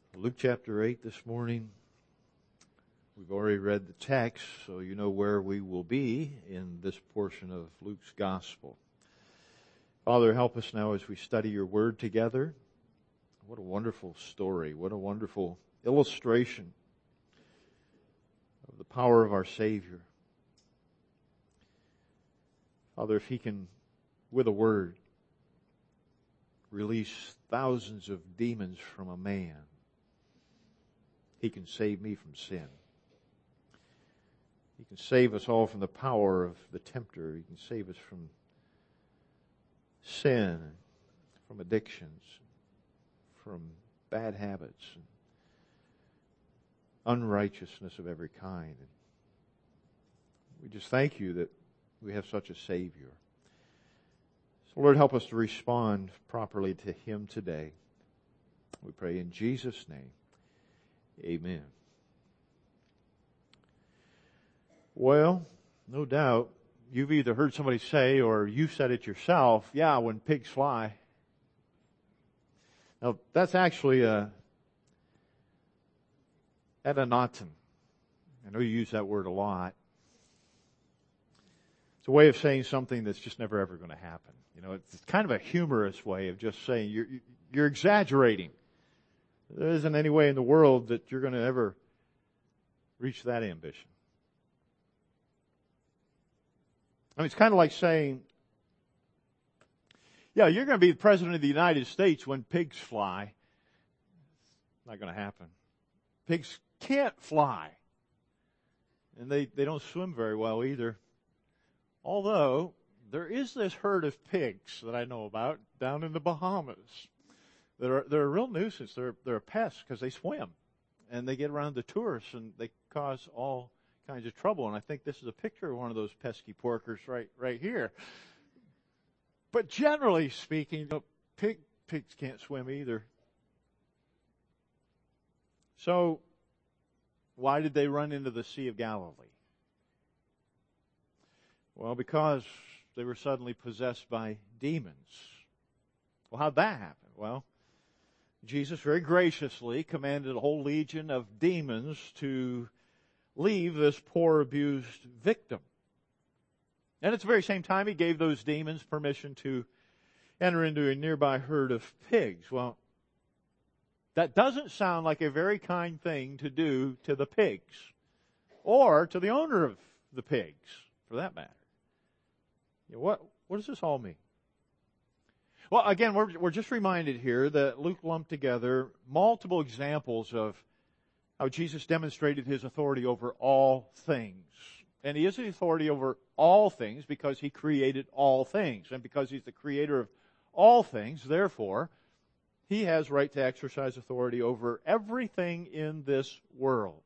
Luke chapter 8 this morning. We've already read the text, so you know where we will be in this portion of Luke's gospel. Father, help us now as we study your word together. What a wonderful story. What a wonderful illustration of the power of our Savior. Father, if he can, with a word, release thousands of demons from a man, he can save me from sin. He can save us all from the power of the tempter. He can save us from sin, from addictions, from bad habits, and unrighteousness of every kind. And we just thank you that we have such a Savior. So Lord, help us to respond properly to him today. We pray in Jesus' name. Amen. Well, no doubt, you've either heard somebody say or you've said it yourself, yeah, when pigs fly. Now, that's actually a etanoton. I know you use that word a lot. It's a way of saying something that's just never ever going to happen. You know, it's kind of a humorous way of just saying you're exaggerating. There isn't any way in the world that you're going to ever reach that ambition. I mean, it's kind of like saying, yeah, you're going to be the President of the United States when pigs fly. Not going to happen. Pigs can't fly. And they don't swim very well either. Although, there is this herd of pigs that I know about down in the Bahamas. They're a real nuisance. They're a pest because they swim. And they get around the tourists and they cause all kinds of trouble. And I think this is a picture of one of those pesky porkers right here. But generally speaking, pigs can't swim either. So, why did they run into the Sea of Galilee? Well, because they were suddenly possessed by demons. Well, how'd that happen? Well, Jesus very graciously commanded a whole legion of demons to leave this poor abused victim. And at the very same time, he gave those demons permission to enter into a nearby herd of pigs. Well, that doesn't sound like a very kind thing to do to the pigs, or to the owner of the pigs, for that matter. What does this all mean? Well, again, we're just reminded here that Luke lumped together multiple examples of how Jesus demonstrated his authority over all things. And he is the authority over all things because he created all things. And because he's the creator of all things, therefore, he has right to exercise authority over everything in this world,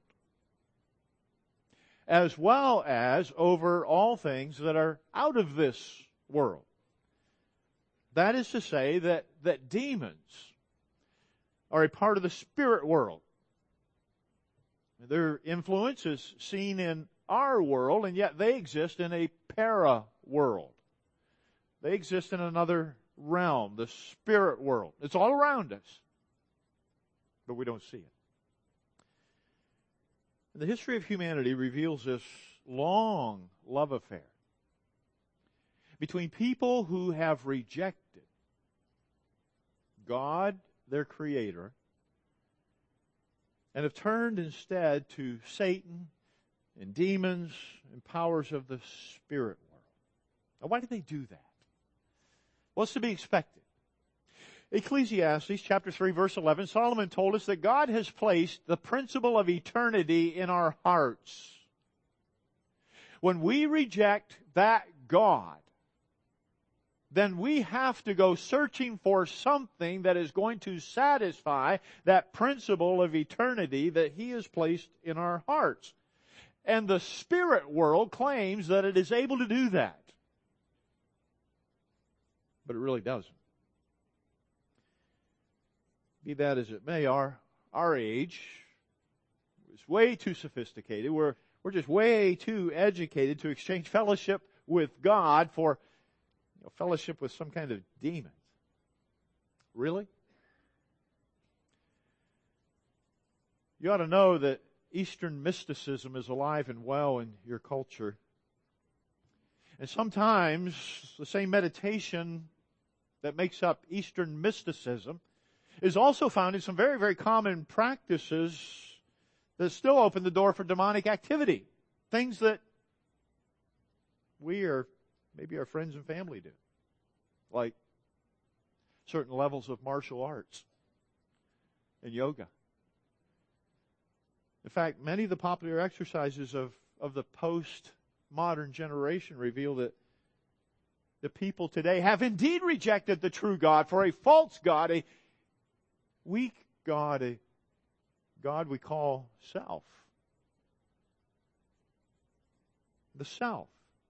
as well as over all things that are out of this world. That is to say that demons are a part of the spirit world. Their influence is seen in our world, and yet they exist in a para-world. They exist in another realm, the spirit world. It's all around us, but we don't see it. The history of humanity reveals this long love affair between people who have rejected God, their Creator, and have turned instead to Satan and demons and powers of the spirit world. Now, why did they do that? What's to be expected? Ecclesiastes chapter 3 verse 11, Solomon told us that God has placed the principle of eternity in our hearts. When we reject that God, then we have to go searching for something that is going to satisfy that principle of eternity that He has placed in our hearts. And the spirit world claims that it is able to do that. But it really doesn't. Be that as it may, our age is way too sophisticated. We're just way too educated to exchange fellowship with God for fellowship with some kind of demon. Really? You ought to know that Eastern mysticism is alive and well in your culture. And sometimes the same meditation that makes up Eastern mysticism is also found in some very, very common practices that still open the door for demonic activity. Things that we or maybe our friends and family do. Like certain levels of martial arts and yoga. In fact, many of the popular exercises of the postmodern generation reveal that the people today have indeed rejected the true God for a false God, a weak God, a God we call self. The self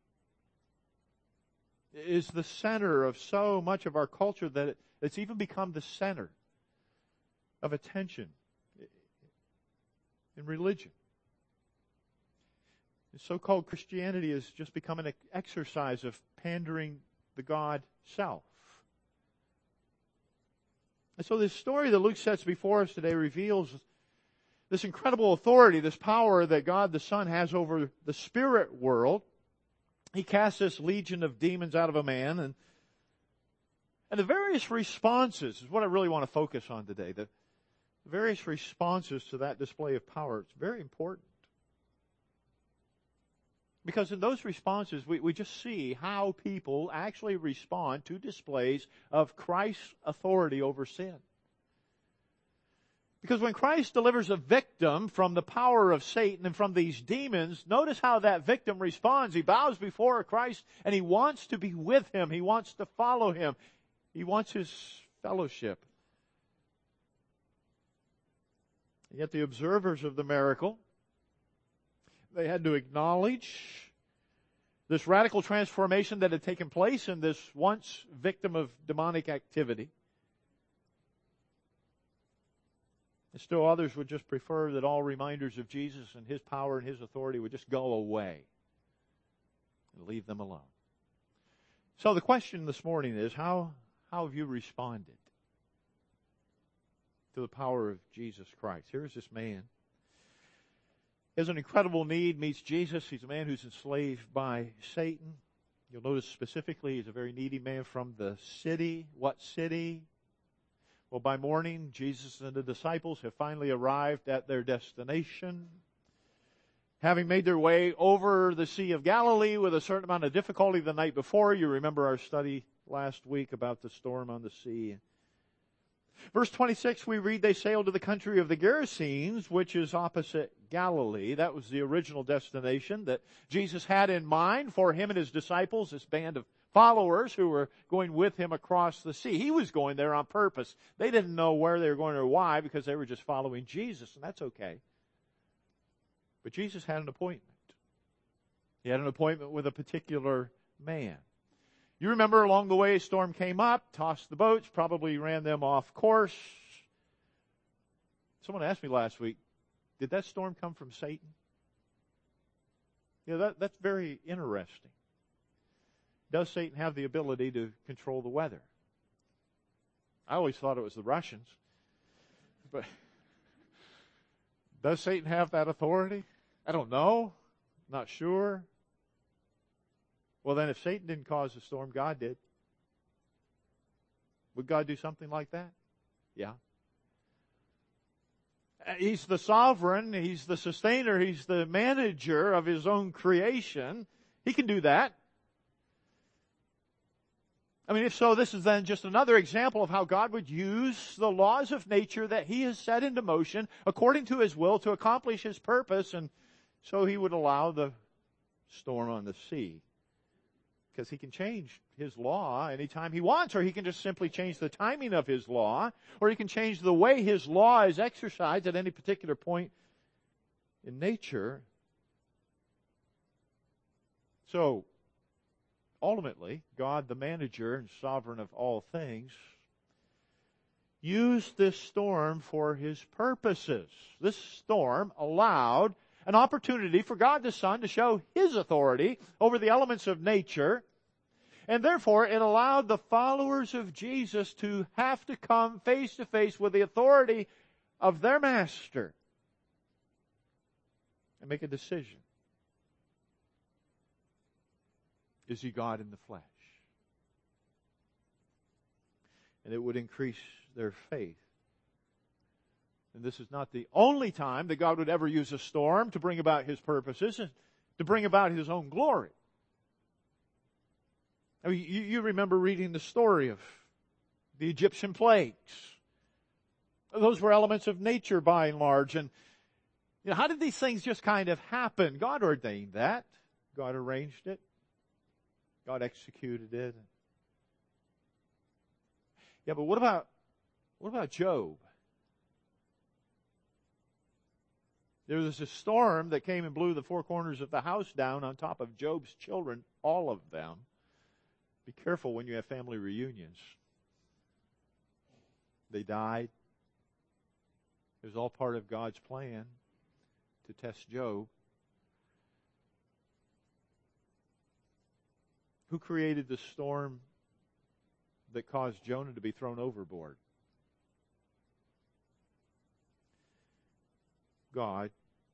is the center of so much of our culture that it's even become the center of attention in religion. The so-called Christianity has just become an exercise of pandering the God self. And so this story that Luke sets before us today reveals this incredible authority, this power that God the Son has over the spirit world. He casts this legion of demons out of a man, and the various responses is what I really want to focus on today. The various responses to that display of power. It's very important. Because in those responses, we just see how people actually respond to displays of Christ's authority over sin. Because when Christ delivers a victim from the power of Satan and from these demons, notice how that victim responds. He bows before Christ and he wants to be with Him. He wants to follow Him. He wants His fellowship. Yet the observers of the miracle, they had to acknowledge this radical transformation that had taken place in this once victim of demonic activity. And still others would just prefer that all reminders of Jesus and His power and His authority would just go away and leave them alone. So the question this morning is, how have you responded to the power of Jesus Christ? Here's this man. He has an incredible need, meets Jesus. He's a man who's enslaved by Satan. You'll notice specifically he's a very needy man from the city. What city? Well, by morning, Jesus and the disciples have finally arrived at their destination. Having made their way over the Sea of Galilee with a certain amount of difficulty the night before. You remember our study last week about the storm on the sea. Verse 26, we read, they sailed to the country of the Gerasenes, which is opposite Galilee. That was the original destination that Jesus had in mind for Him and His disciples, this band of followers who were going with Him across the sea. He was going there on purpose. They didn't know where they were going or why because they were just following Jesus, and that's okay. But Jesus had an appointment. He had an appointment with a particular man. You remember along the way a storm came up, tossed the boats, probably ran them off course. Someone asked me last week, did that storm come from Satan? That's very interesting. Does Satan have the ability to control the weather? I always thought it was the Russians. But does Satan have that authority? I don't know. Not sure. Well, then if Satan didn't cause the storm, God did. Would God do something like that? Yeah. He's the sovereign. He's the sustainer. He's the manager of His own creation. He can do that. I mean, if so, this is then just another example of how God would use the laws of nature that He has set into motion according to His will to accomplish His purpose, and so He would allow the storm on the sea. Because He can change His law anytime He wants, or He can just simply change the timing of His law, or He can change the way His law is exercised at any particular point in nature. So, ultimately, God, the manager and sovereign of all things, used this storm for His purposes. This storm allowed an opportunity for God the Son to show His authority over the elements of nature, and therefore it allowed the followers of Jesus to have to come face to face with the authority of their Master. and make a decision. Is he God in the flesh? And it would increase their faith. And this is not the only time that God would ever use a storm to bring about His purposes and to bring about His own glory. I mean, you remember reading the story of the Egyptian plagues. Those were elements of nature by and large. And how did these things just kind of happen? God ordained that. God arranged it. God executed it. Yeah, but what about Job? There was a storm that came and blew the four corners of the house down on top of Job's children, all of them. Be careful when you have family reunions. They died. It was all part of God's plan to test Job. Who created the storm that caused Jonah to be thrown overboard? God.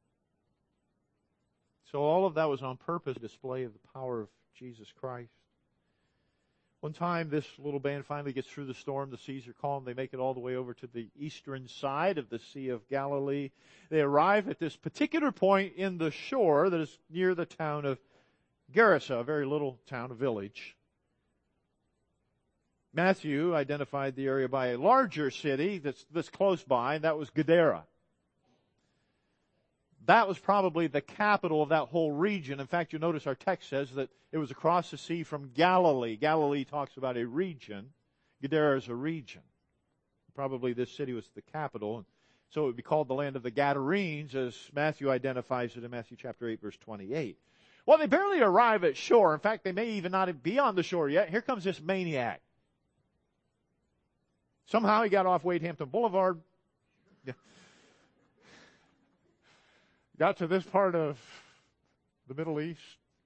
So all of that was on purpose, a display of the power of Jesus Christ. One time, this little band finally gets through the storm. The seas are calm. They make it all the way over to the eastern side of the Sea of Galilee. They arrive at this particular point in the shore that is near the town of Gerasa, a very little town, a village. Matthew identified the area by a larger city that's close by, and that was Gadara. That was probably the capital of that whole region. In fact, you notice our text says that it was across the sea from Galilee. Galilee talks about a region. Gadara is a region. Probably this city was the capital. So it would be called the land of the Gadarenes, as Matthew identifies it in Matthew chapter 8, verse 28. Well, they barely arrive at shore. In fact, they may even not be on the shore yet. Here comes this maniac. Somehow he got off Wade Hampton Boulevard. Got to this part of the Middle East.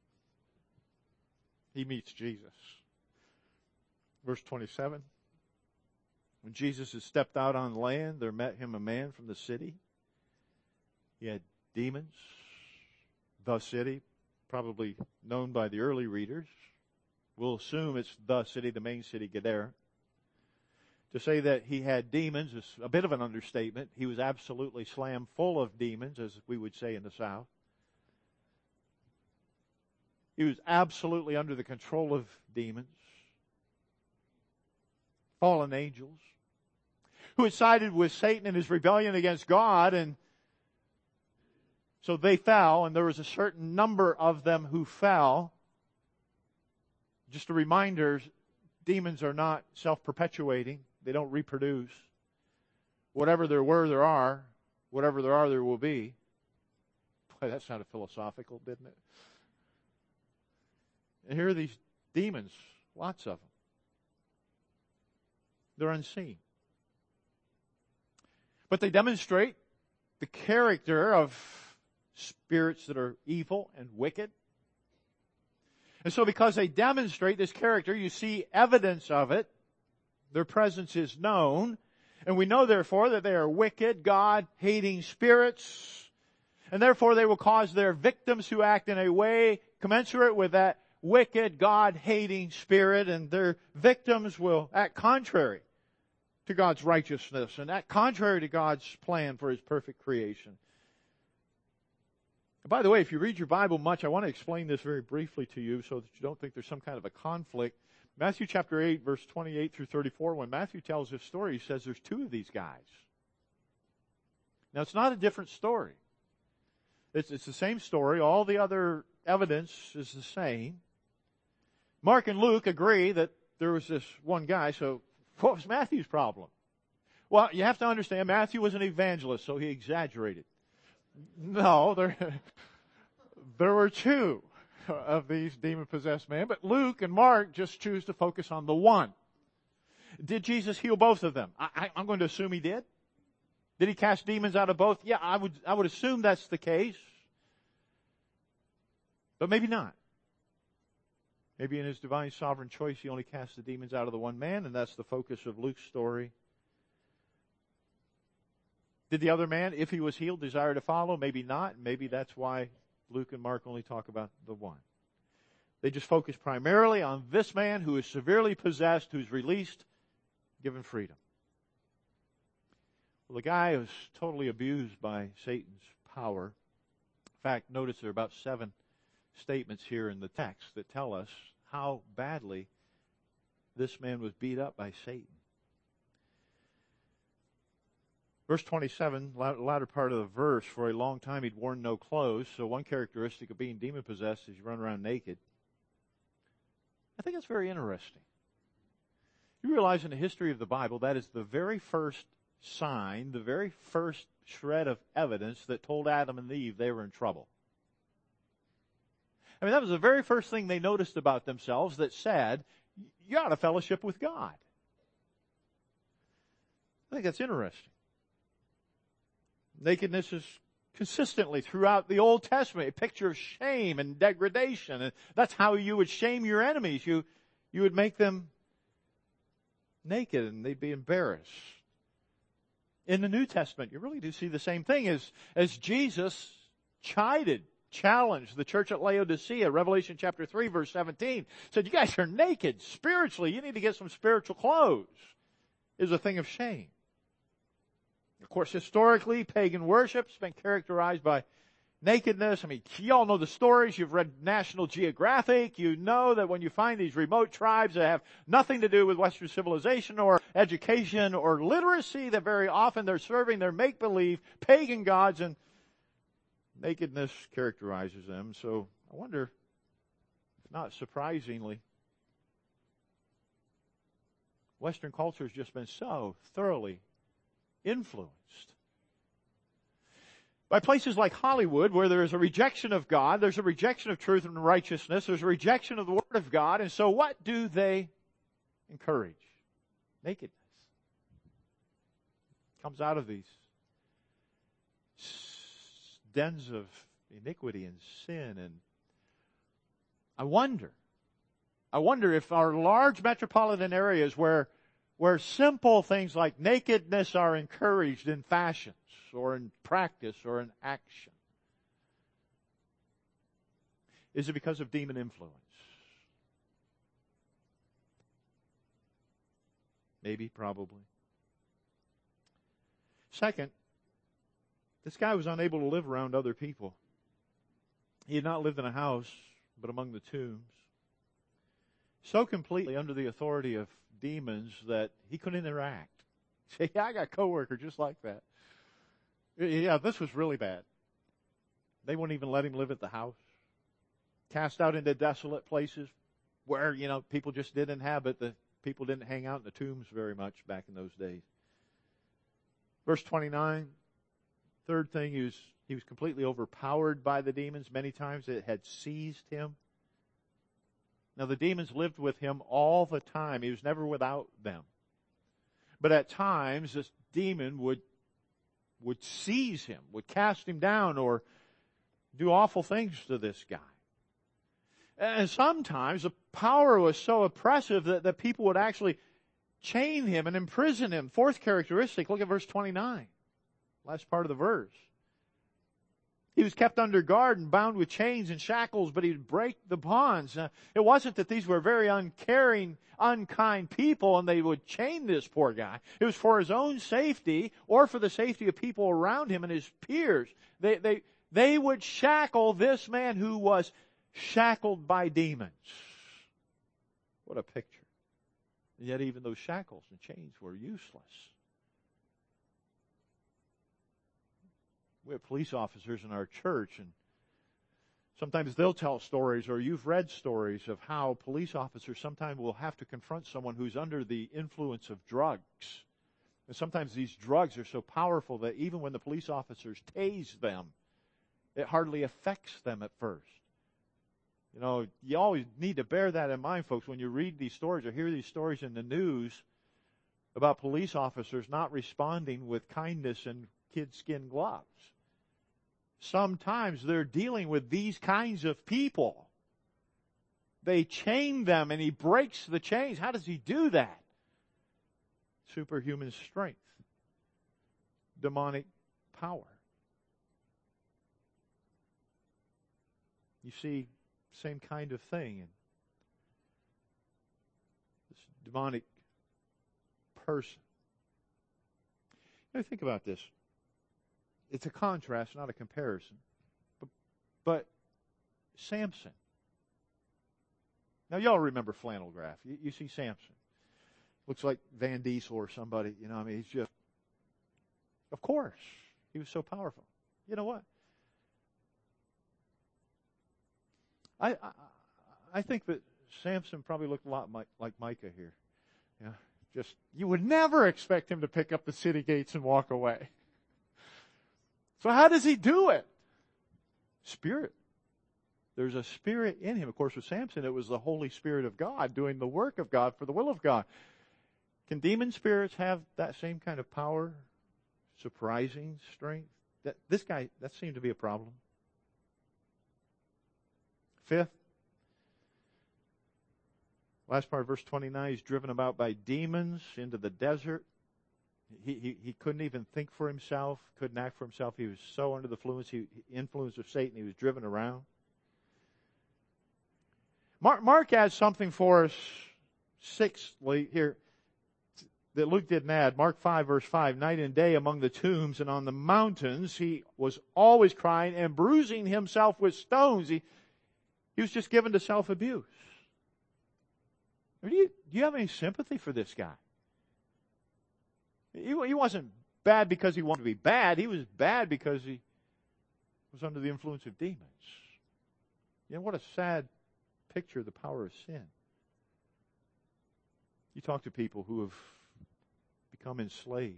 He meets Jesus. Verse 27. When Jesus had stepped out on land, there met him a man from the city. He had demons. The city, probably known by the early readers. We'll assume it's the city, the main city, Gadara. To say that he had demons is a bit of an understatement. He was absolutely slam full of demons, as we would say in the South. He was absolutely under the control of demons. Fallen angels. Who had sided with Satan in his rebellion against God, and so they fell, and there was a certain number of them who fell. Just a reminder, demons are not self-perpetuating. They don't reproduce. Whatever there were, there are. Whatever there are, there will be. Boy, that sounded philosophical, didn't it? And here are these demons, lots of them. They're unseen. But they demonstrate the character of spirits that are evil and wicked. And so because they demonstrate this character, you see evidence of it. Their presence is known. And we know, therefore, that they are wicked, God-hating spirits. And therefore, they will cause their victims who act in a way commensurate with that wicked, God-hating spirit. And their victims will act contrary to God's righteousness and act contrary to God's plan for His perfect creation. And by the way, if you read your Bible much, I want to explain this very briefly to you so that you don't think there's some kind of a conflict. Matthew chapter 8, verse 28 through 34, when Matthew tells this story, he says there's two of these guys. Now, it's not a different story. It's the same story. All the other evidence is the same. Mark and Luke agree that there was this one guy, so what was Matthew's problem? Well, you have to understand, Matthew was an evangelist, so he exaggerated. No, there were two of these demon-possessed men, but Luke and Mark just choose to focus on the one. Did Jesus heal both of them? I'm going to assume He did. Did He cast demons out of both? Yeah, I would assume that's the case. But maybe not. Maybe in His divine sovereign choice, He only cast the demons out of the one man, and that's the focus of Luke's story. Did the other man, if he was healed, desire to follow? Maybe not. Maybe that's why Luke and Mark only talk about the one. They just focus primarily on this man who is severely possessed, who's released, given freedom. Well, the guy was totally abused by Satan's power. In fact, notice there are about 7 statements here in the text that tell us how badly this man was beat up by Satan. Verse 27, latter part of the verse, for a long time he'd worn no clothes. So one characteristic of being demon-possessed is you run around naked. I think that's very interesting. You realize in the history of the Bible, that is the very first sign, the very first shred of evidence that told Adam and Eve they were in trouble. I mean, that was the very first thing they noticed about themselves that said, you're out of fellowship with God. I think that's interesting. Nakedness is consistently throughout the Old Testament a picture of shame and degradation. And that's how you would shame your enemies. You would make them naked and they'd be embarrassed. In the New Testament, you really do see the same thing as Jesus challenged the church at Laodicea. Revelation chapter 3 verse 17 said, you guys are naked spiritually. You need to get some spiritual clothes. Is a thing of shame. Of course, historically, pagan worship's been characterized by nakedness. I mean, you all know the stories. You've read National Geographic. You know that when you find these remote tribes that have nothing to do with Western civilization or education or literacy, that very often they're serving their make-believe pagan gods, and nakedness characterizes them. So I wonder, not surprisingly, Western culture has just been so thoroughly influenced by places like Hollywood, where there is a rejection of God, there's a rejection of truth and righteousness, there's a rejection of the Word of God, and so what do they encourage? Nakedness. Comes out of these dens of iniquity and sin, and I wonder if our large metropolitan areas where simple things like nakedness are encouraged in fashions or in practice or in action, is it because of demon influence? Maybe, probably. Second, this guy was unable to live around other people. He had not lived in a house, but among the tombs. So completely under the authority of demons that he couldn't interact. Say, yeah, I got a coworker just like that. Yeah, this was really bad. They wouldn't even let him live at the house. Cast out into desolate places where, people just didn't inhabit. The people didn't hang out in the tombs very much back in those days. Verse 29, third thing, he was completely overpowered by the demons. Many times it had seized him. Now, the demons lived with him all the time. He was never without them. But at times, this demon would seize him, would cast him down, or do awful things to this guy. And sometimes the power was so oppressive that people would actually chain him and imprison him. Fourth characteristic, look at verse 29, last part of the verse. He was kept under guard and bound with chains and shackles, but he'd break the bonds. It wasn't that these were very uncaring, unkind people and they would chain this poor guy. It was for his own safety or for the safety of people around him and his peers. They would shackle this man who was shackled by demons. What a picture. And yet even those shackles and chains were useless. We have police officers in our church, and sometimes they'll tell stories, or you've read stories of how police officers sometimes will have to confront someone who's under the influence of drugs. And sometimes these drugs are so powerful that even when the police officers tase them, it hardly affects them at first. You always need to bear that in mind, folks, when you read these stories or hear these stories in the news about police officers not responding with kindness and kid-skin gloves. Sometimes they're dealing with these kinds of people. They chain them and he breaks the chains. How does he do that? Superhuman strength. Demonic power. You see, same kind of thing in this demonic person. Now think about this. It's a contrast, not a comparison. But Samson. Now, y'all remember flannel graph. You see Samson. Looks like Van Diesel or somebody. He's just... Of course. He was so powerful. You know what? I think that Samson probably looked a lot like Micah here. You would never expect him to pick up the city gates and walk away. So how does he do it? Spirit. There's a spirit in him. Of course, with Samson, it was the Holy Spirit of God doing the work of God for the will of God. Can demon spirits have that same kind of power? Surprising strength? That seemed to be a problem. Fifth, last part of verse 29, he's driven about by demons into the desert. He couldn't even think for himself, couldn't act for himself. He was so under the influence of Satan, he was driven around. Mark adds something for us, sixthly, here, that Luke didn't add. Mark 5, verse 5, night and day among the tombs and on the mountains, he was always crying and bruising himself with stones. He was just given to self-abuse. Do you have any sympathy for this guy? He wasn't bad because he wanted to be bad. He was bad because he was under the influence of demons. What a sad picture of the power of sin. You talk to people who have become enslaved.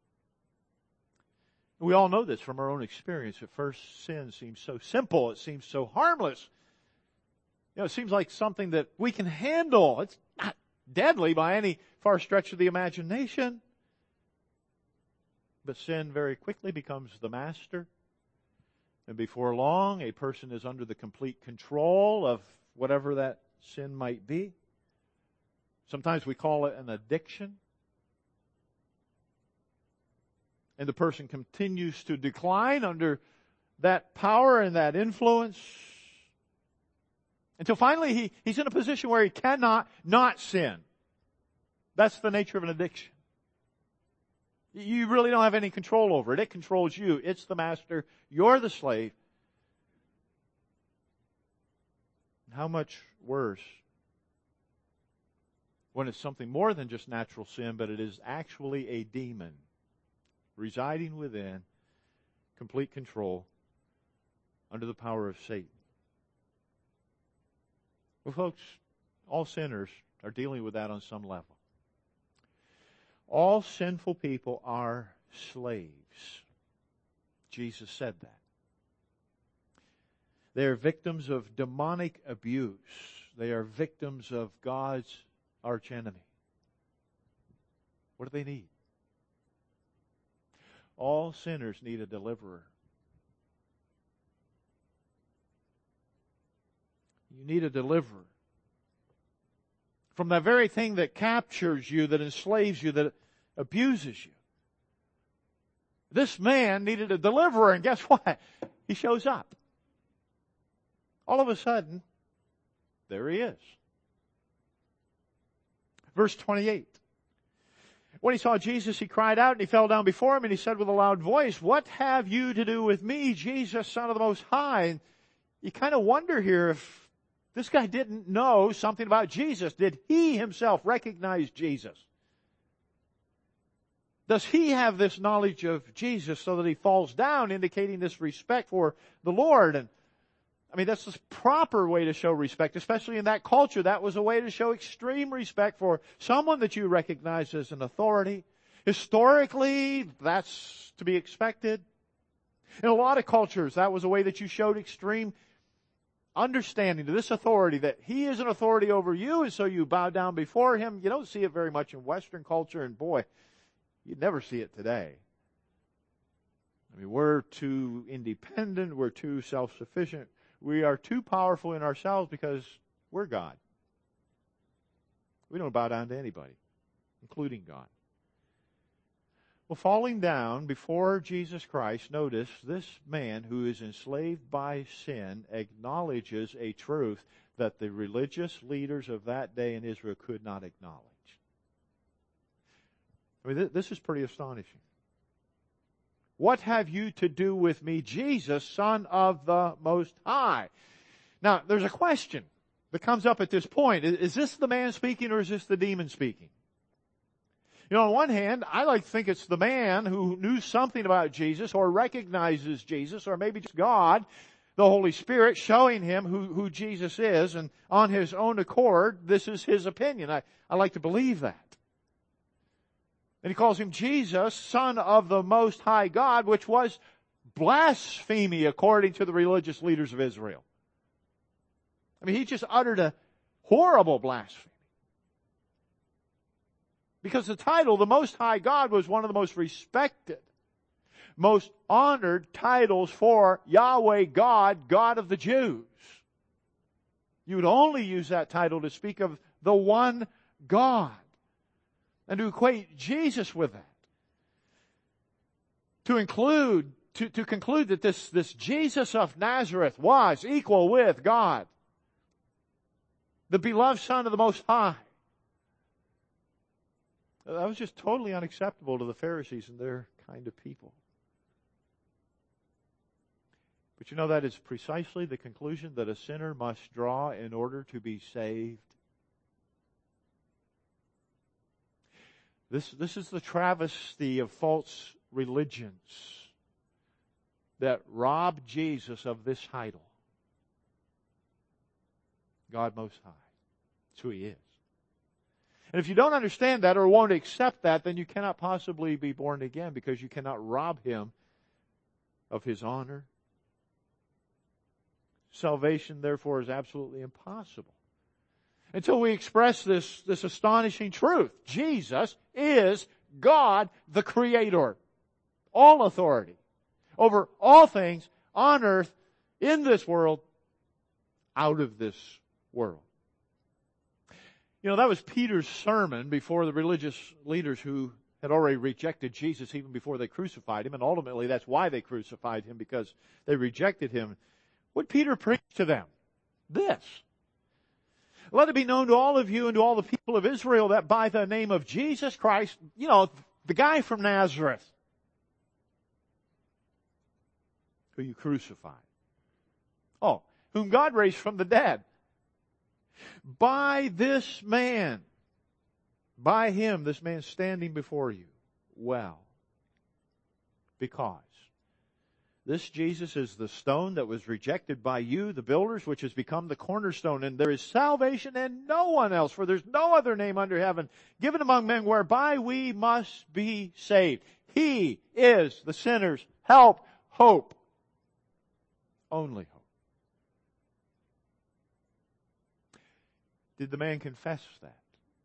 We all know this from our own experience. At first, sin seems so simple. It seems so harmless. It seems like something that we can handle. It's not deadly by any far stretch of the imagination. But sin very quickly becomes the master. And before long, a person is under the complete control of whatever that sin might be. Sometimes we call it an addiction. And the person continues to decline under that power and that influence until finally he's in a position where he cannot not sin. That's the nature of an addiction. You really don't have any control over it. It controls you. It's the master. You're the slave. How much worse when it's something more than just natural sin, but it is actually a demon residing within, complete control, under the power of Satan. Well, folks, all sinners are dealing with that on some level. All sinful people are slaves. Jesus said that. They are victims of demonic abuse. They are victims of God's archenemy. What do they need? All sinners need a deliverer. You need a deliverer. From that very thing that captures you, that enslaves you, that abuses you. This man needed a deliverer, and guess what? He shows up. All of a sudden, there he is. Verse 28. When he saw Jesus, he cried out and he fell down before him and he said with a loud voice, "What have you to do with me, Jesus, Son of the Most High?" And you kind of wonder here if this guy didn't know something about Jesus. Did he himself recognize Jesus? Does he have this knowledge of Jesus so that he falls down, indicating this respect for the Lord? And that's the proper way to show respect, especially in that culture. That was a way to show extreme respect for someone that you recognize as an authority. Historically, that's to be expected. In a lot of cultures, that was a way that you showed extreme understanding to this authority, that he is an authority over you, and so you bow down before him. You don't see it very much in Western culture, and boy, you'd never see it today. We're too independent, we're too self-sufficient. We are too powerful in ourselves because we're God. We don't bow down to anybody, including God. Well, falling down before Jesus Christ, notice this man who is enslaved by sin acknowledges a truth that the religious leaders of that day in Israel could not acknowledge. I mean, this is pretty astonishing. What have you to do with me, Jesus, Son of the Most High? Now, there's a question that comes up at this point. Is this the man speaking or is this the demon speaking? You know, on one hand, I like to think it's the man who knew something about Jesus or recognizes Jesus, or maybe just God, the Holy Spirit, showing him who Jesus is, and on his own accord, this is his opinion. I like to believe that. And he calls him Jesus, Son of the Most High God, which was blasphemy according to the religious leaders of Israel. I mean, he just uttered a horrible blasphemy. Because the title, the Most High God, was one of the most respected, most honored titles for Yahweh God, God of the Jews. You would only use that title to speak of the one God. And to equate Jesus with that. To conclude that this Jesus of Nazareth was equal with God. The beloved Son of the Most High. That was just totally unacceptable to the Pharisees and their kind of people. But you know, that is precisely the conclusion that a sinner must draw in order to be saved. This is the travesty of false religions that rob Jesus of this title. God Most High. That's who He is. And if you don't understand that or won't accept that, then you cannot possibly be born again, because you cannot rob Him of His honor. Salvation, therefore, is absolutely impossible until we express this astonishing truth. Jesus is God, the Creator. All authority over all things on earth, in this world, out of this world. You know, that was Peter's sermon before the religious leaders who had already rejected Jesus even before they crucified Him. And ultimately, that's why they crucified Him, because they rejected Him. What Peter preached to them? This. Let it be known to all of you and to all the people of Israel that by the name of Jesus Christ, you know, the guy from Nazareth, who you crucified. Oh, whom God raised from the dead. By this man, by Him, this man standing before you, well, because this Jesus is the stone that was rejected by you, the builders, which has become the cornerstone. And there is salvation in no one else, for there's no other name under heaven given among men whereby we must be saved. He is the sinner's help, hope. Only hope. Did the man confess that?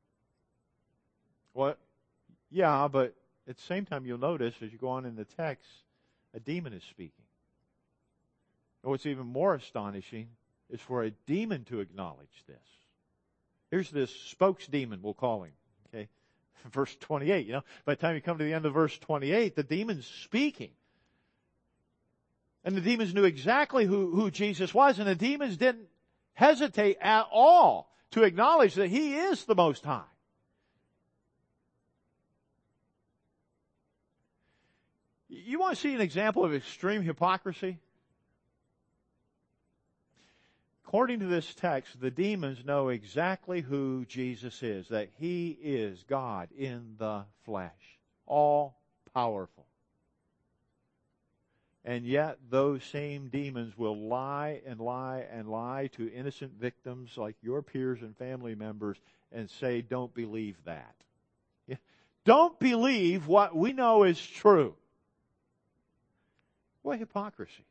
Well, yeah, but at the same time you'll notice as you go on in the text, a demon is speaking. And what's even more astonishing is for a demon to acknowledge this. Here's this spokesdemon, we'll call him. Okay, verse 28. You know, by the time you come to the end of verse 28, the demon's speaking, and the demons knew exactly who Jesus was, and the demons didn't hesitate at all to acknowledge that He is the Most High. You want to see an example of extreme hypocrisy? According to this text, the demons know exactly who Jesus is, that He is God in the flesh, all powerful. And yet those same demons will lie and lie and lie to innocent victims like your peers and family members and say, don't believe that. Don't believe what we know is true. What hypocrisy.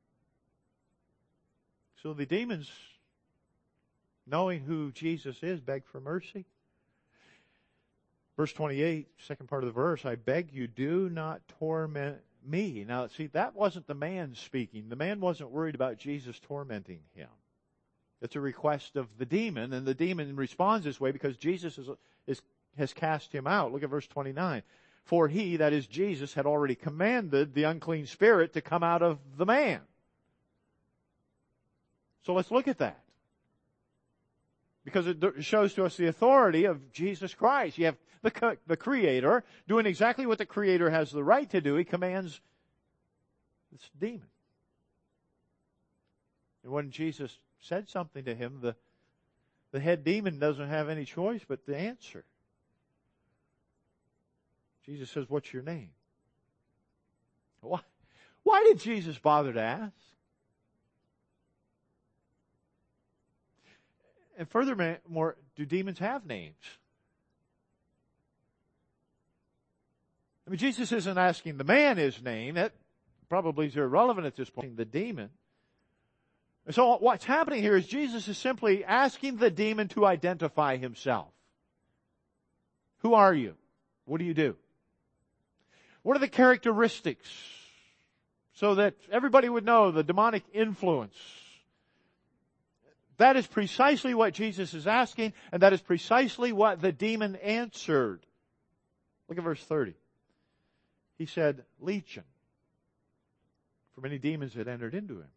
So the demons, knowing who Jesus is, beg for mercy. Verse 28, second part of the verse, I beg you, do not torment me. Now, see, that wasn't the man speaking. The man wasn't worried about Jesus tormenting him. It's a request of the demon, and the demon responds this way because Jesus has cast him out. Look at verse 29. For he, that is Jesus, had already commanded the unclean spirit to come out of the man. So let's look at that. Because it shows to us the authority of Jesus Christ. You have the Creator doing exactly what the Creator has the right to do. He commands this demon. And when Jesus said something to him, the head demon doesn't have any choice but to answer. Jesus says, "What's your name?" Why did Jesus bother to ask? And furthermore, do demons have names? I mean, Jesus isn't asking the man his name. That probably is irrelevant at this point. The demon. And so what's happening here is Jesus is simply asking the demon to identify himself. Who are you? What do you do? What are the characteristics? So that everybody would know the demonic influence. That is precisely what Jesus is asking, and that is precisely what the demon answered. Look at verse 30. He said, "Legion," for many demons had entered into him.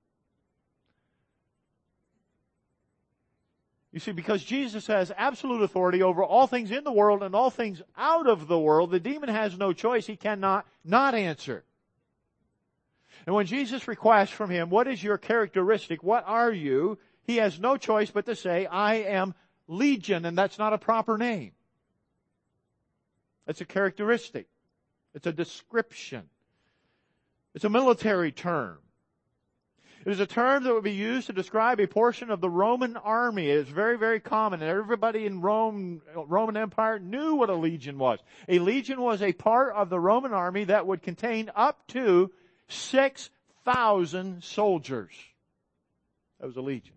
You see, because Jesus has absolute authority over all things in the world and all things out of the world, the demon has no choice. He cannot not answer. And when Jesus requests from him, "What is your characteristic? What are you?" he has no choice but to say, "I am Legion," and that's not a proper name. It's a characteristic. It's a description. It's a military term. It is a term that would be used to describe a portion of the Roman army. It is very, very common, and everybody in Roman Empire knew what a legion was. A legion was a part of the Roman army that would contain up to 6,000 soldiers. That was a legion.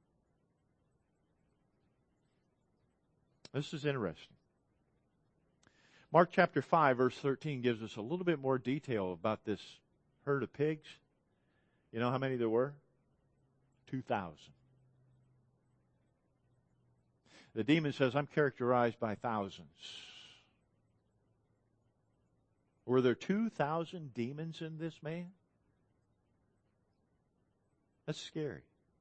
This is interesting. Mark chapter 5, verse 13 gives us a little bit more detail about this herd of pigs. You know how many there were? 2,000. The demon says, "I'm characterized by thousands." Were there 2,000 demons in this man? That's scary.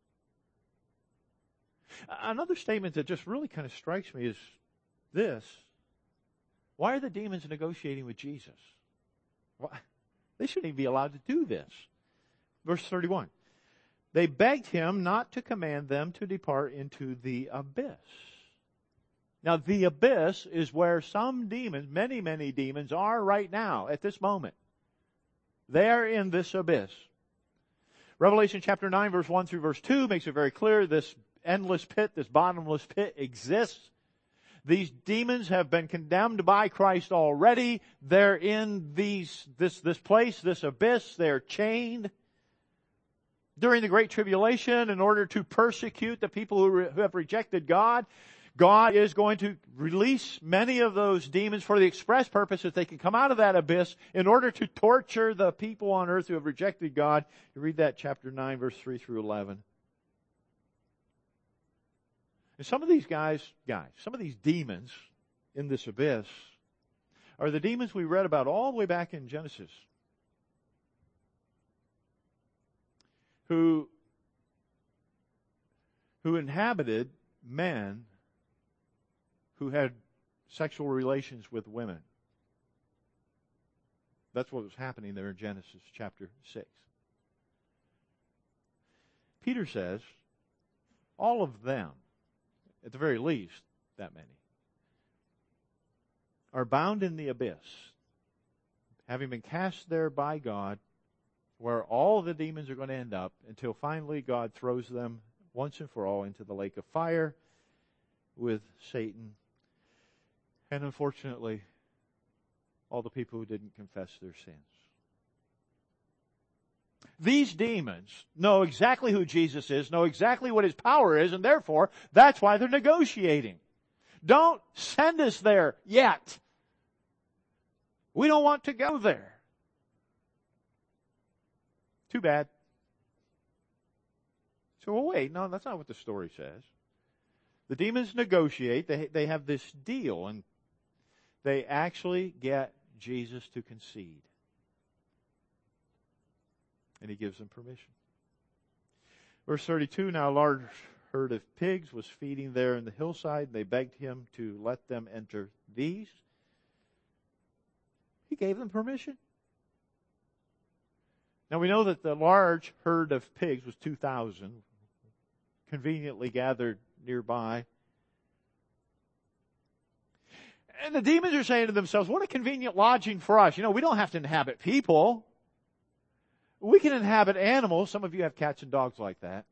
Another statement that just really kind of strikes me is this. Why are the demons negotiating with Jesus? Why? They shouldn't even be allowed to do this. Verse 31. They begged him not to command them to depart into the abyss. Now, the abyss is where some demons, many, many demons, are right now at this moment. They are in this abyss. Revelation chapter 9, verse 1 through verse 2 makes it very clear this endless pit, this bottomless pit exists. These demons have been condemned by Christ already. They're in this place, this abyss. They're chained. During the Great Tribulation, in order to persecute the people who have rejected God, God is going to release many of those demons for the express purpose that they can come out of that abyss in order to torture the people on earth who have rejected God. You read that chapter 9, verse 3 through 11. And some of these some of these demons in this abyss are the demons we read about all the way back in Genesis, who inhabited men who had sexual relations with women. That's what was happening there in Genesis chapter 6. Peter says, all of them, at the very least, that many, are bound in the abyss, having been cast there by God, where all the demons are going to end up until finally God throws them once and for all into the lake of fire with Satan and, unfortunately, all the people who didn't confess their sins. These demons know exactly who Jesus is, know exactly what His power is, and therefore, that's why they're negotiating. Don't send us there yet. We don't want to go there. Too bad. So, well, wait, no, that's not what the story says. The demons negotiate. They have this deal, and they actually get Jesus to concede. And he gives them permission. Verse 32, now a large herd of pigs was feeding there in the hillside. They begged him to let them enter these. He gave them permission. Now we know that the large herd of pigs was 2,000, conveniently gathered nearby. And the demons are saying to themselves, what a convenient lodging for us. We don't have to inhabit people. We can inhabit animals. Some of you have cats and dogs like that.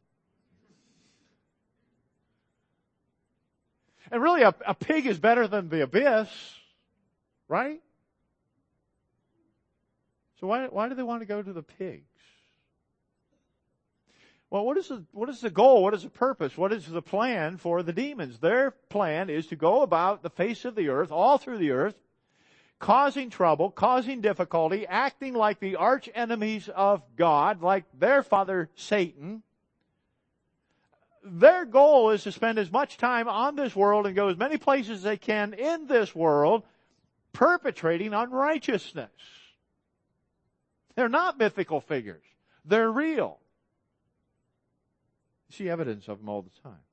And really, a pig is better than the abyss, right? So why do they want to go to the pigs? Well, what is the goal? What is the purpose? What is the plan for the demons? Their plan is to go about the face of the earth, all through the earth, causing trouble, causing difficulty, acting like the arch enemies of God, like their father Satan. Their goal is to spend as much time on this world and go as many places as they can in this world, perpetrating unrighteousness. They're not mythical figures. They're real. You see evidence of them all the time.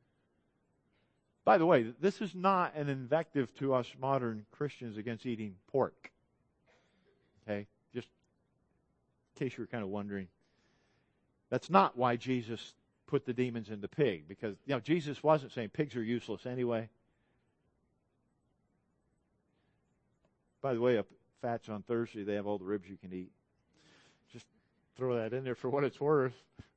By the way, this is not an invective to us modern Christians against eating pork. Okay? Just in case you were kind of wondering. That's not why Jesus put the demons into pig. Because, Jesus wasn't saying pigs are useless anyway. By the way, up Fats on Thursday, they have all the ribs you can eat. Just throw that in there for what it's worth.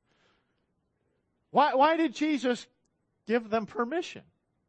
Why did Jesus give them permission?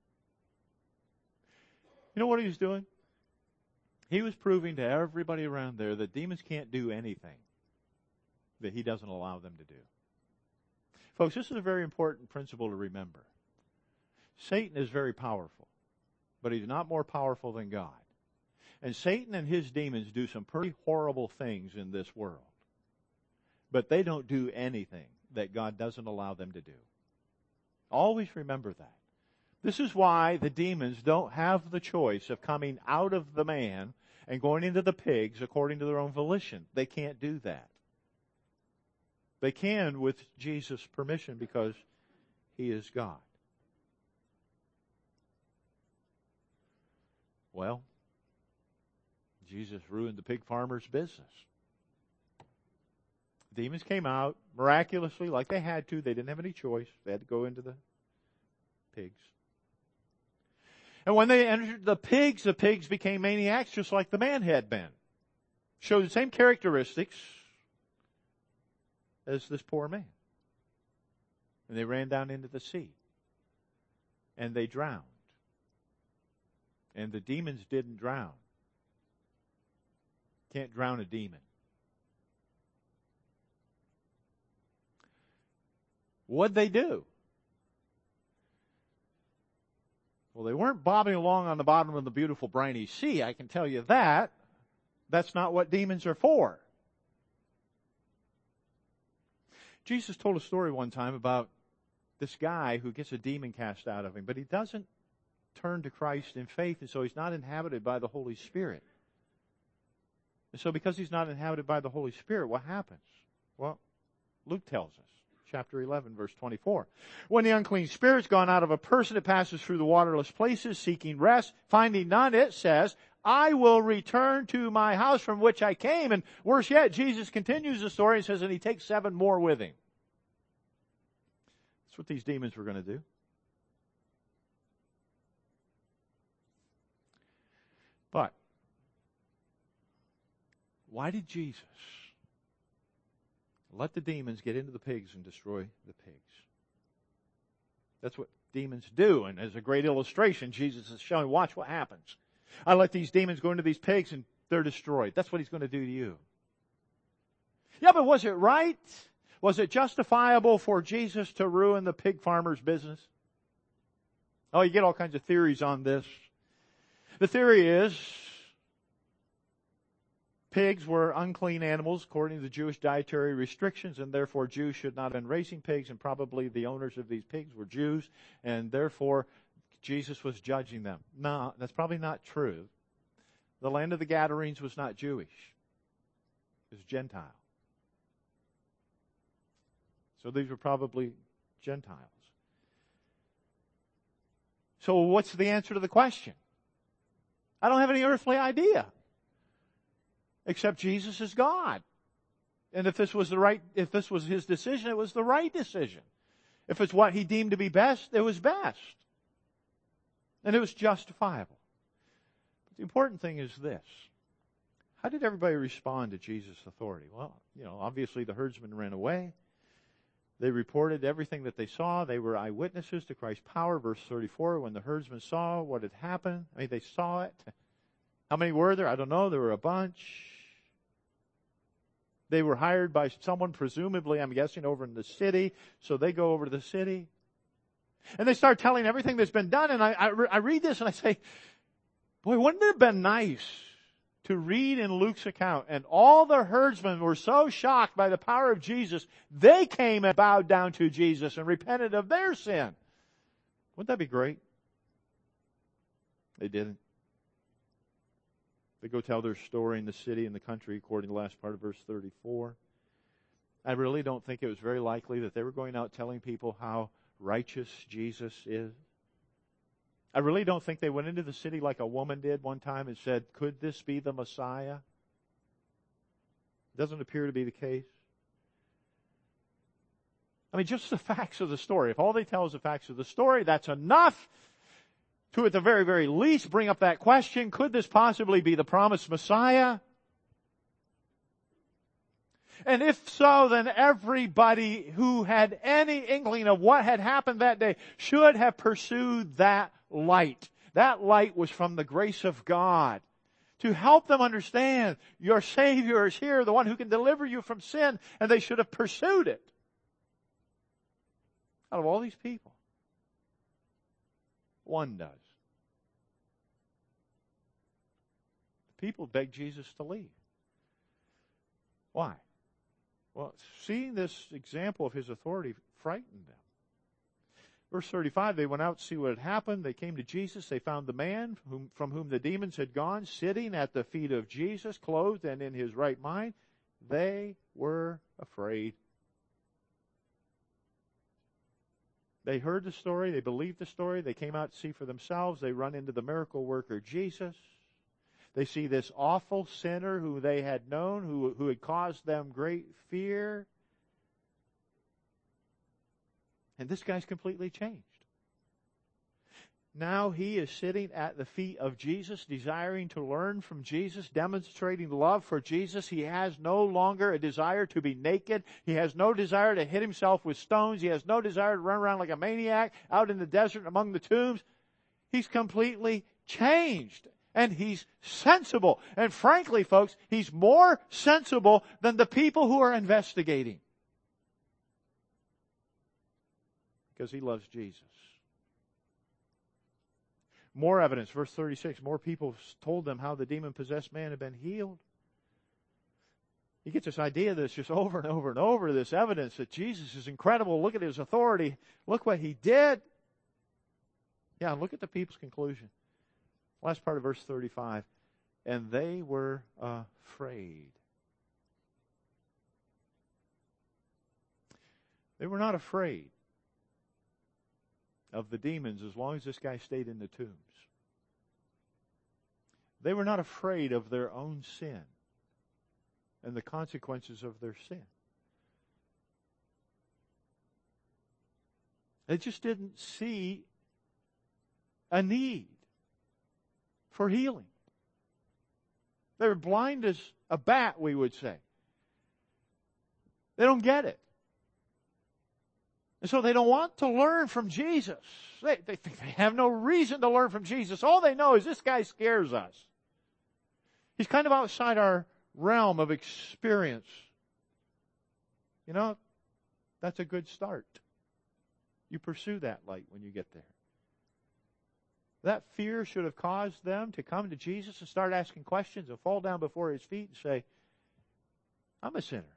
You know what he was doing? He was proving to everybody around there that demons can't do anything that he doesn't allow them to do. Folks, this is a very important principle to remember. Satan is very powerful, but he's not more powerful than God. And Satan and his demons do some pretty horrible things in this world. But they don't do anything that God doesn't allow them to do. Always remember that. This is why the demons don't have the choice of coming out of the man and going into the pigs according to their own volition. They can't do that. They can with Jesus' permission because he is God. Well, Jesus ruined the pig farmer's business. Demons came out miraculously like they had to. They didn't have any choice. They had to go into the pigs. And when they entered the pigs became maniacs just like the man had been. Showed the same characteristics as this poor man. And they ran down into the sea. And they drowned. And the demons didn't drown. Can't drown a demon. What'd they do? Well, they weren't bobbing along on the bottom of the beautiful briny sea, I can tell you that. That's not what demons are for. Jesus told a story one time about this guy who gets a demon cast out of him, but he doesn't turn to Christ in faith, and so he's not inhabited by the Holy Spirit. And so because he's not inhabited by the Holy Spirit, what happens? Well, Luke tells us. Chapter 11, verse 24. When the unclean spirit's gone out of a person, it passes through the waterless places, seeking rest. Finding none, it says, I will return to my house from which I came. And worse yet, Jesus continues the story and says, and he takes 7 more with him. That's what these demons were going to do. But why did Jesus let the demons get into the pigs and destroy the pigs? That's what demons do. And as a great illustration, Jesus is showing, watch what happens. I let these demons go into these pigs and they're destroyed. That's what he's going to do to you. Yeah, but was it right? Was it justifiable for Jesus to ruin the pig farmer's business? Oh, you get all kinds of theories on this. The theory is pigs were unclean animals according to the Jewish dietary restrictions, and therefore Jews should not have been raising pigs, and probably the owners of these pigs were Jews, and therefore Jesus was judging them. No, that's probably not true. The land of the Gadarenes was not Jewish. It was Gentile. So these were probably Gentiles. So what's the answer to the question? I don't have any earthly idea. Except Jesus is God. And if this was his decision, it was the right decision. If it's what he deemed to be best, it was best. And it was justifiable. But the important thing is this. How did everybody respond to Jesus' authority? Well, obviously the herdsmen ran away. They reported everything that they saw. They were eyewitnesses to Christ's power. Verse 34, when the herdsmen saw what had happened, they saw it. How many were there? I don't know. There were a bunch. They were hired by someone, presumably, I'm guessing, over in the city. So they go over to the city. And they start telling everything that's been done. And I read this and I say, boy, wouldn't it have been nice to read in Luke's account? And all the herdsmen were so shocked by the power of Jesus, they came and bowed down to Jesus and repented of their sin. Wouldn't that be great? They didn't. They go tell their story in the city and the country, according to the last part of verse 34. I really don't think it was very likely that they were going out telling people how righteous Jesus is. I really don't think they went into the city like a woman did one time and said, could this be the Messiah? Doesn't appear to be the case. Just the facts of the story. If all they tell is the facts of the story, that's enough to, at the very, very least, bring up that question, could this possibly be the promised Messiah? And if so, then everybody who had any inkling of what had happened that day should have pursued that light. That light was from the grace of God to help them understand your Savior is here, the one who can deliver you from sin, and they should have pursued it. Out of all these people, one does. The people begged Jesus to leave. Why? Well, seeing this example of his authority frightened them. Verse 35, they went out to see what had happened. They came to Jesus. They found the man from whom the demons had gone, sitting at the feet of Jesus, clothed and in his right mind. They were afraid. They heard the story. They believed the story. They came out to see for themselves. They run into the miracle worker, Jesus. They see this awful sinner who they had known, who had caused them great fear. And this guy's completely changed. Now he is sitting at the feet of Jesus, desiring to learn from Jesus, demonstrating love for Jesus. He has no longer a desire to be naked. He has no desire to hit himself with stones. He has no desire to run around like a maniac out in the desert among the tombs. He's completely changed. And he's sensible. And frankly, folks, he's more sensible than the people who are investigating. Because he loves Jesus. More evidence, verse 36, more people told them how the demon-possessed man had been healed. He gets this idea that's just over and over and over, this evidence that Jesus is incredible. Look at his authority. Look what he did. Yeah, look at the people's conclusion. Last part of verse 35. And they were afraid. They were not afraid of the demons as long as this guy stayed in the tombs. They were not afraid of their own sin and the consequences of their sin. They just didn't see a need for healing. They were blind as a bat, we would say. They don't get it. And so they don't want to learn from Jesus. They think they have no reason to learn from Jesus. All they know is this guy scares us. He's kind of outside our realm of experience. That's a good start. You pursue that light when you get there. That fear should have caused them to come to Jesus and start asking questions and fall down before his feet and say, I'm a sinner.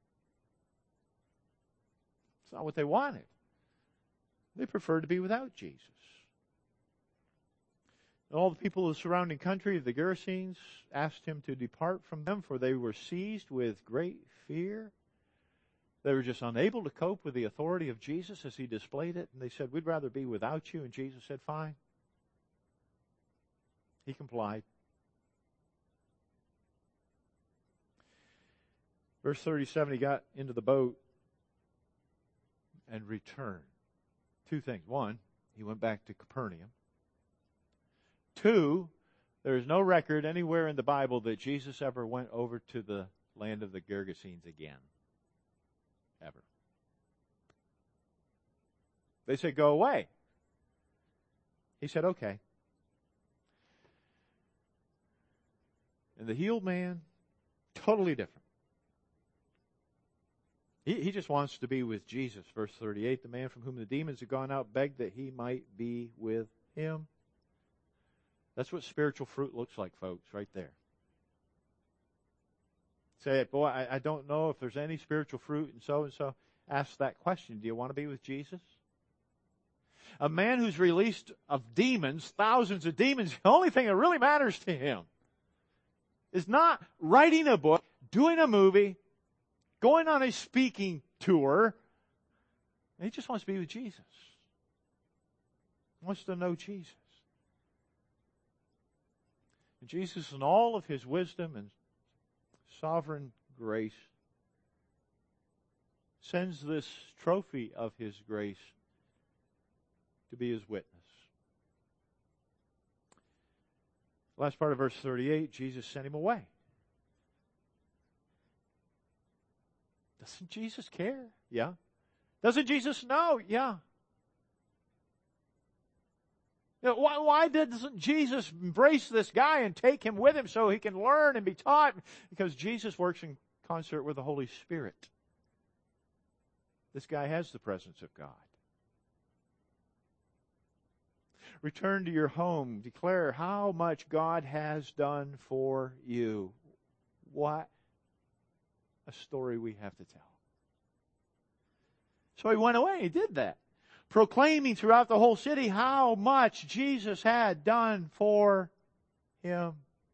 It's not what they wanted. They preferred to be without Jesus. And all the people of the surrounding country, the Gerasenes, asked him to depart from them, for they were seized with great fear. They were just unable to cope with the authority of Jesus as he displayed it. And they said, we'd rather be without you. And Jesus said, fine. He complied. Verse 37, he got into the boat and returned. Two things. One, he went back to Capernaum. Two, there is no record anywhere in the Bible that Jesus ever went over to the land of the Gerasenes again. Ever. They said, go away. He said, okay. And the healed man, totally different. He just wants to be with Jesus. Verse 38, the man from whom the demons had gone out begged that he might be with him. That's what spiritual fruit looks like, folks, right there. Say, boy, I don't know if there's any spiritual fruit and so. Ask that question. Do you want to be with Jesus? A man who's released of demons, thousands of demons, the only thing that really matters to him is not writing a book, doing a movie, going on a speaking tour. He just wants to be with Jesus. He wants to know Jesus. And Jesus, in all of his wisdom and sovereign grace, sends this trophy of his grace to be his witness. Last part of verse 38, Jesus sent him away. Doesn't Jesus care? Yeah. Doesn't Jesus know? Yeah. You know, why doesn't Jesus embrace this guy and take him with him so he can learn and be taught? Because Jesus works in concert with the Holy Spirit. This guy has the presence of God. Return to your home. Declare how much God has done for you. What a story we have to tell. So he went away. He did that. Proclaiming throughout the whole city how much Jesus had done for him.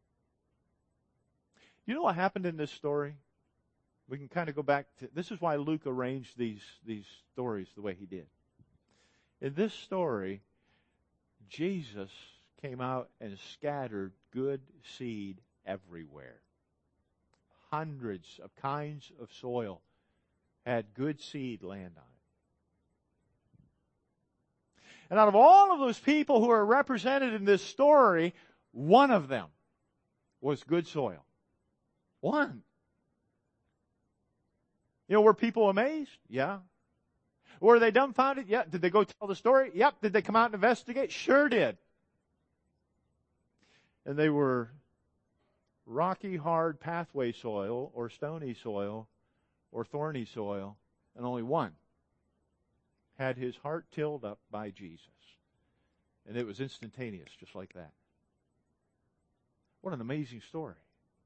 You know what happened in this story? We can kind of go back to, this is why Luke arranged these stories the way he did. In this story, Jesus came out and scattered good seed everywhere. Hundreds of kinds of soil had good seed land on it. And out of all of those people who are represented in this story, one of them was good soil. One. You know, were people amazed? Yeah. Were they dumbfounded? Yeah. Did they go tell the story? Yep. Did they come out and investigate? Sure did. And they were rocky, hard pathway soil, or stony soil, or thorny soil, and only one had his heart tilled up by Jesus. And it was instantaneous, just like that. What an amazing story.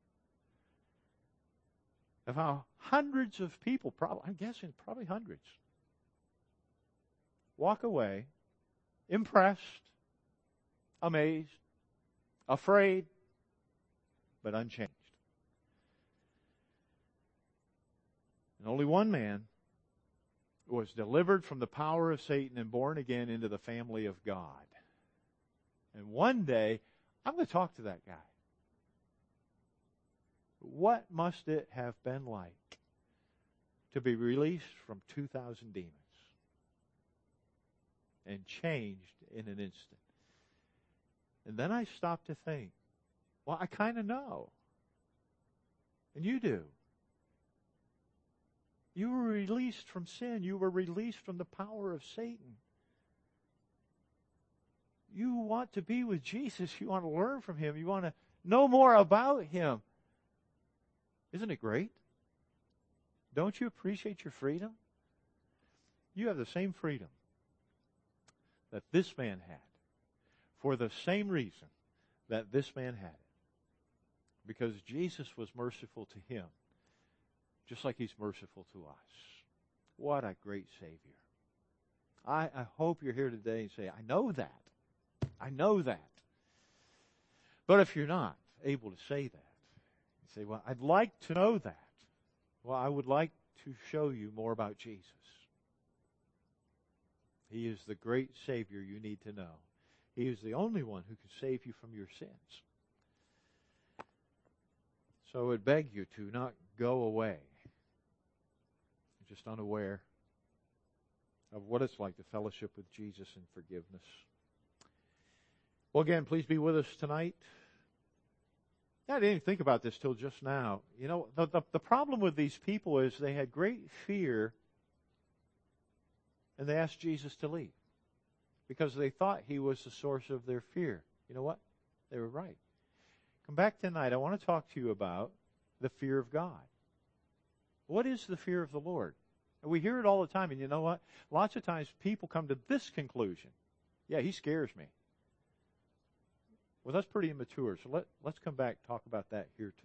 Of how hundreds of people, I'm guessing probably hundreds, walk away impressed, amazed, afraid, but unchanged. And only one man was delivered from the power of Satan and born again into the family of God. And one day, I'm going to talk to that guy. What must it have been like to be released from 2,000 demons and changed in an instant? And then I stopped to think, well, I kind of know. And you do. You were released from sin. You were released from the power of Satan. You want to be with Jesus. You want to learn from him. You want to know more about him. Isn't it great? Don't you appreciate your freedom? You have the same freedom that this man had for the same reason that this man had it. Because Jesus was merciful to him, just like he's merciful to us. What a great Savior. I hope you're here today and say, I know that. I know that. But if you're not able to say that, you say, well, I'd like to know that. Well, I would like to show you more about Jesus. He is the great Savior you need to know. He is the only one who can save you from your sins. So I would beg you to not go away just unaware of what it's like to fellowship with Jesus in forgiveness. Well, again, please be with us tonight. I didn't even think about this till just now. You know, the problem with these people is they had great fear, and they asked Jesus to leave because they thought he was the source of their fear. You know what? They were right. Come back tonight. I want to talk to you about the fear of God. What is the fear of the Lord? And we hear it all the time, and you know what? Lots of times people come to this conclusion. Yeah, he scares me. Well, that's pretty immature. So let's come back and talk about that here tonight.